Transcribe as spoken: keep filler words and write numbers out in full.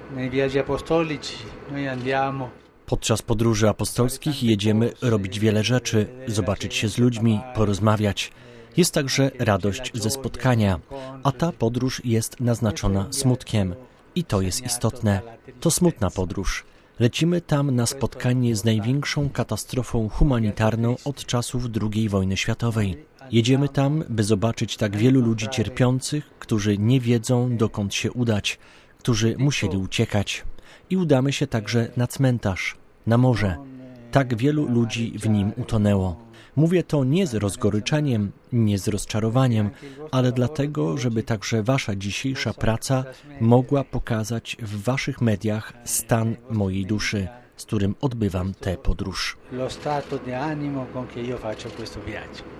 Nei viaggi apostolici noi andiamo. Podczas podróży apostolskich jedziemy robić wiele rzeczy, zobaczyć się z ludźmi, porozmawiać. Jest także radość ze spotkania, a ta podróż jest naznaczona smutkiem. I to jest istotne. To smutna podróż. Lecimy tam na spotkanie z największą katastrofą humanitarną od czasów drugiej wojny światowej. Jedziemy tam, by zobaczyć tak wielu ludzi cierpiących, którzy nie wiedzą, dokąd się udać, którzy musieli uciekać. I udamy się także na cmentarz, na morze. Tak wielu ludzi w nim utonęło. Mówię to nie z rozgoryczeniem, nie z rozczarowaniem, ale dlatego, żeby także wasza dzisiejsza praca mogła pokazać w waszych mediach stan mojej duszy, z którym odbywam tę podróż. Lo stato di animo con che io faccio questo viaggio.